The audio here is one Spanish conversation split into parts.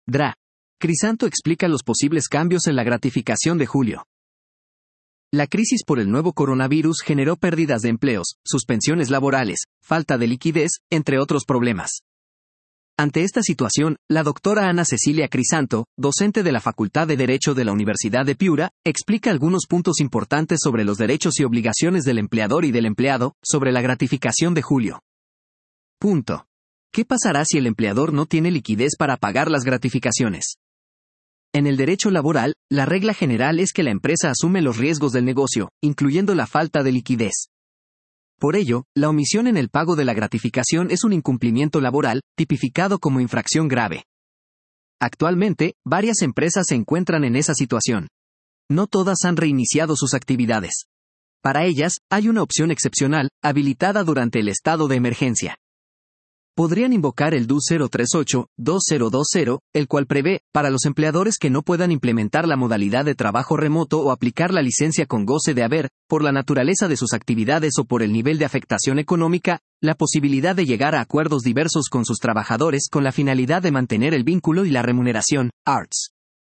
DRA. Crisanto explica los posibles cambios en la gratificación de julio. La crisis por el nuevo coronavirus generó pérdidas de empleos, suspensiones laborales, falta de liquidez, entre otros problemas. Ante esta situación, la doctora Ana Cecilia Crisanto, docente de la Facultad de Derecho de la Universidad de Piura, explica algunos puntos importantes sobre los derechos y obligaciones del empleador y del empleado, sobre la gratificación de julio. Punto. ¿Qué pasará si el empleador no tiene liquidez para pagar las gratificaciones? En el derecho laboral, la regla general es que la empresa asume los riesgos del negocio, incluyendo la falta de liquidez. Por ello, la omisión en el pago de la gratificación es un incumplimiento laboral, tipificado como infracción grave. Actualmente, varias empresas se encuentran en esa situación. No todas han reiniciado sus actividades. Para ellas, hay una opción excepcional, habilitada durante el estado de emergencia. Podrían invocar el DU 038-2020, el cual prevé, para los empleadores que no puedan implementar la modalidad de trabajo remoto o aplicar la licencia con goce de haber, por la naturaleza de sus actividades o por el nivel de afectación económica, la posibilidad de llegar a acuerdos diversos con sus trabajadores con la finalidad de mantener el vínculo y la remuneración, ARTS.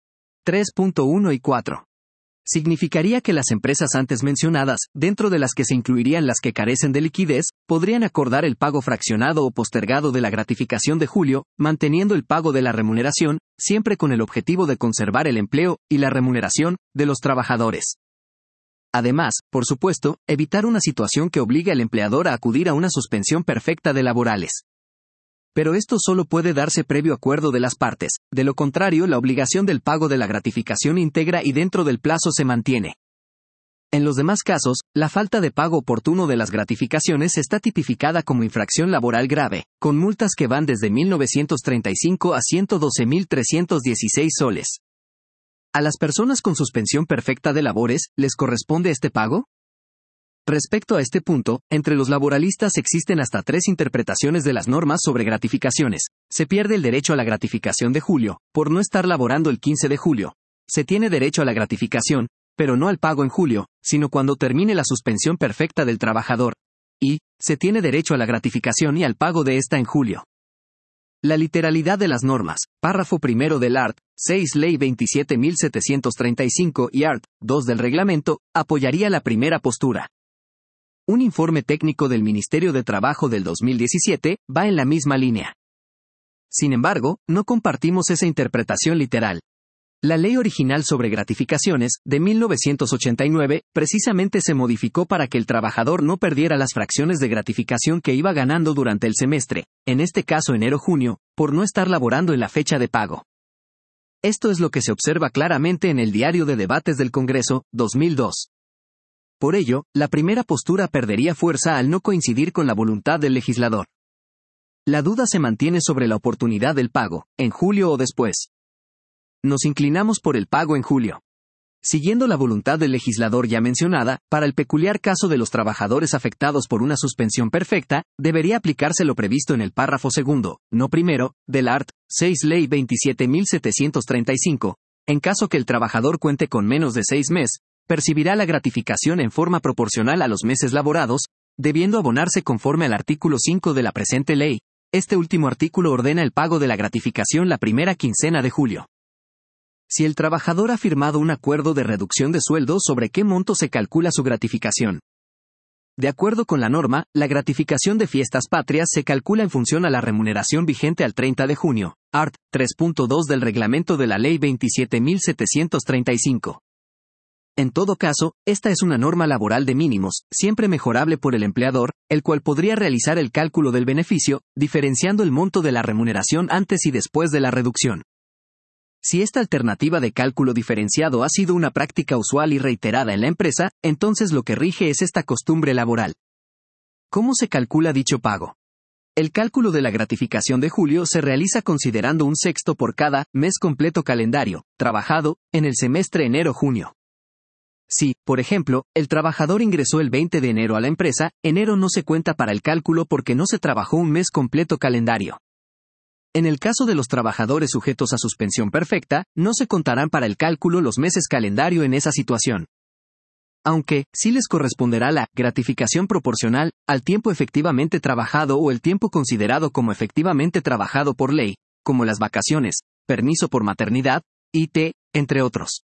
3.1 y 4. Significaría que las empresas antes mencionadas, dentro de las que se incluirían las que carecen de liquidez, podrían acordar el pago fraccionado o postergado de la gratificación de julio, manteniendo el pago de la remuneración, siempre con el objetivo de conservar el empleo y la remuneración de los trabajadores. Además, por supuesto, evitar una situación que obligue al empleador a acudir a una suspensión perfecta de laborales. Pero esto solo puede darse previo acuerdo de las partes, de lo contrario la obligación del pago de la gratificación íntegra y dentro del plazo se mantiene. En los demás casos, la falta de pago oportuno de las gratificaciones está tipificada como infracción laboral grave, con multas que van desde 1.935 a 112.316 soles. ¿A las personas con suspensión perfecta de labores, les corresponde este pago? Respecto a este punto, entre los laboralistas existen hasta 3 interpretaciones de las normas sobre gratificaciones. Se pierde el derecho a la gratificación de julio, por no estar laborando el 15 de julio. Se tiene derecho a la gratificación, pero no al pago en julio, sino cuando termine la suspensión perfecta del trabajador. Y, se tiene derecho a la gratificación y al pago de esta en julio. La literalidad de las normas, párrafo primero del art. 6 Ley 27.735 y art. 2 del reglamento, apoyaría la primera postura. Un informe técnico del Ministerio de Trabajo del 2017 va en la misma línea. Sin embargo, no compartimos esa interpretación literal. La ley original sobre gratificaciones, de 1989, precisamente se modificó para que el trabajador no perdiera las fracciones de gratificación que iba ganando durante el semestre, en este caso enero-junio, por no estar laborando en la fecha de pago. Esto es lo que se observa claramente en el Diario de Debates del Congreso, 2002. Por ello, la primera postura perdería fuerza al no coincidir con la voluntad del legislador. La duda se mantiene sobre la oportunidad del pago, en julio o después. Nos inclinamos por el pago en julio. Siguiendo la voluntad del legislador ya mencionada, para el peculiar caso de los trabajadores afectados por una suspensión perfecta, debería aplicarse lo previsto en el párrafo segundo, no primero, del art. 6 Ley 27.735. En caso que el trabajador cuente con menos de 6 meses, percibirá la gratificación en forma proporcional a los meses laborados, debiendo abonarse conforme al artículo 5 de la presente ley. Este último artículo ordena el pago de la gratificación la primera quincena de julio. Si el trabajador ha firmado un acuerdo de reducción de sueldo, ¿sobre qué monto se calcula su gratificación? De acuerdo con la norma, la gratificación de fiestas patrias se calcula en función a la remuneración vigente al 30 de junio, art. 3.2 del reglamento de la Ley 27.735. En todo caso, esta es una norma laboral de mínimos, siempre mejorable por el empleador, el cual podría realizar el cálculo del beneficio, diferenciando el monto de la remuneración antes y después de la reducción. Si esta alternativa de cálculo diferenciado ha sido una práctica usual y reiterada en la empresa, entonces lo que rige es esta costumbre laboral. ¿Cómo se calcula dicho pago? El cálculo de la gratificación de julio se realiza considerando un sexto por cada mes completo calendario, trabajado, en el semestre enero-junio. Si, por ejemplo, el trabajador ingresó el 20 de enero a la empresa, enero no se cuenta para el cálculo porque no se trabajó un mes completo calendario. En el caso de los trabajadores sujetos a suspensión perfecta, no se contarán para el cálculo los meses calendario en esa situación. Aunque, sí les corresponderá la gratificación proporcional al tiempo efectivamente trabajado o el tiempo considerado como efectivamente trabajado por ley, como las vacaciones, permiso por maternidad, IT, entre otros.